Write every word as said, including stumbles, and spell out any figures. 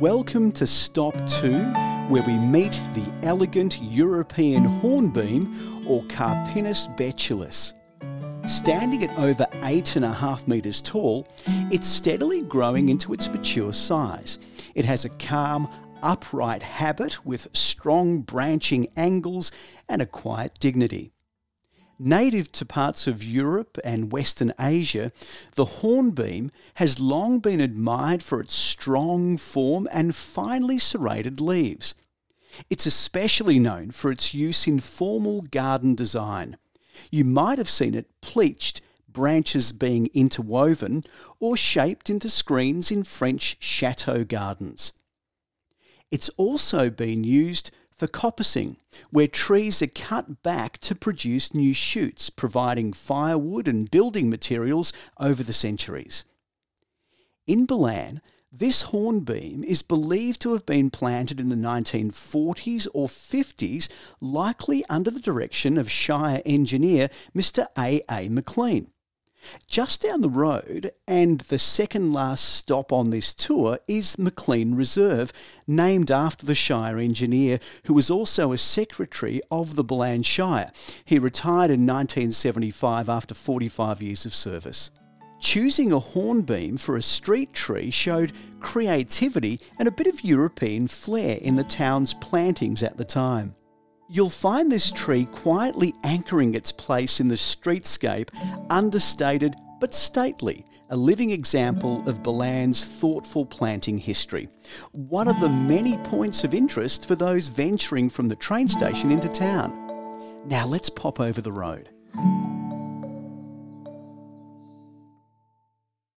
Welcome to Stop two, where we meet the elegant European hornbeam, or Carpinus betulus. Standing at over eight and a half metres tall, it's steadily growing into its mature size. It has a calm, upright habit with strong branching angles and a quiet dignity. Native to parts of Europe and Western Asia, the hornbeam has long been admired for its strong form and finely serrated leaves. It's especially known for its use in formal garden design. You might have seen it pleached, branches being interwoven, or shaped into screens in French chateau gardens. It's also been used for coppicing, where trees are cut back to produce new shoots, providing firewood and building materials over the centuries. In Ballan, this hornbeam is believed to have been planted in the nineteen forties or fifties, likely under the direction of Shire engineer Mister A A McLean. Just down the road, and the second last stop on this tour, is McLean Reserve, named after the Shire engineer, who was also a secretary of the Ballan Shire. He retired in nineteen seventy-five after forty-five years of service. Choosing a hornbeam for a street tree showed creativity and a bit of European flair in the town's plantings at the time. You'll find this tree quietly anchoring its place in the streetscape, understated but stately, a living example of Ballan's thoughtful planting history. One of the many points of interest for those venturing from the train station into town. Now let's pop over the road.